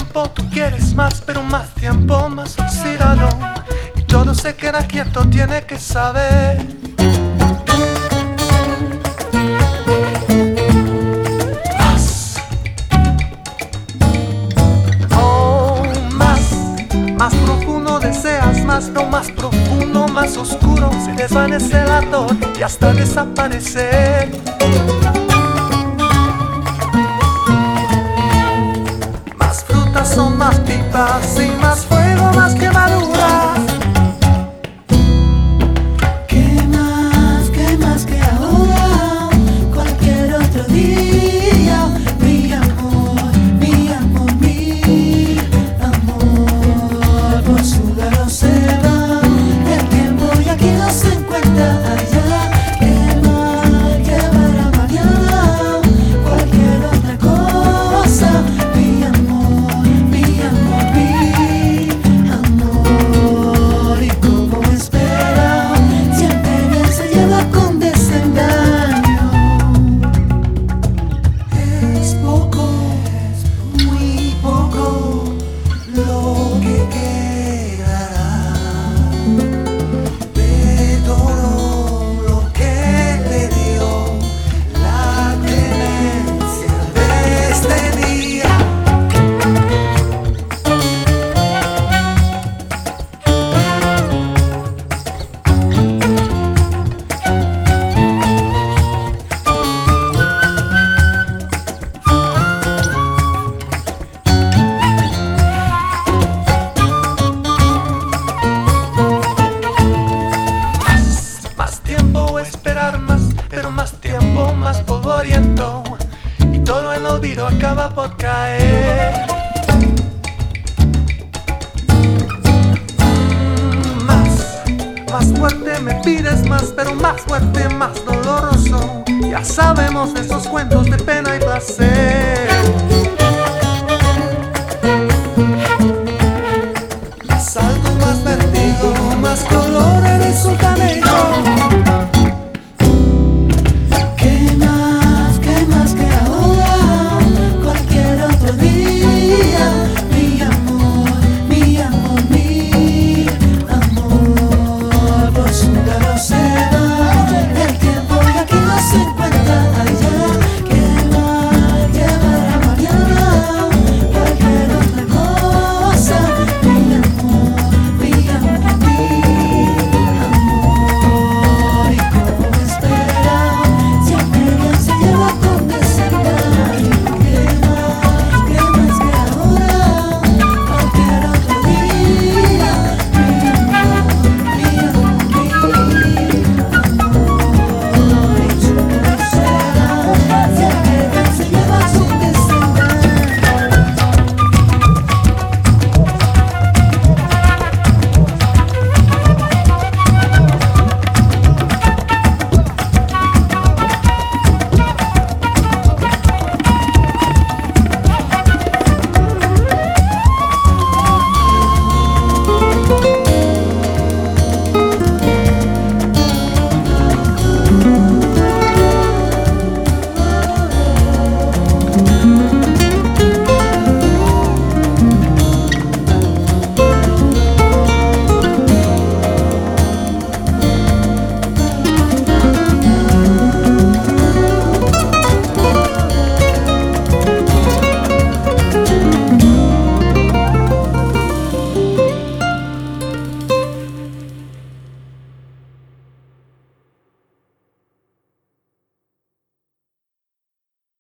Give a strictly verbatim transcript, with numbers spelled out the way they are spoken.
tiempo, tú quieres más, pero más tiempo, más oxidado. Y todo se queda quieto, tiene que saber. Más. Oh, más. Más profundo deseas, más, no más profundo, más oscuro. Se desvanece la dor y hasta desaparecer. Son más pipas y más fuego, más quemadura. ¿Qué más, qué más que ahora? Cualquier otro día. Mi amor, mi amor, mi amor. Por su lado se va el tiempo y aquí no se encuentra allá. ¿Qué más, qué para mañana? Cualquier otra cosa. Mi amor. Pero más tiempo, más polvoriento, y todo el olvido acaba por caer. Mm, más, más fuerte me pides más, pero más fuerte, más doloroso. Ya sabemos de esos cuentos de pena y placer.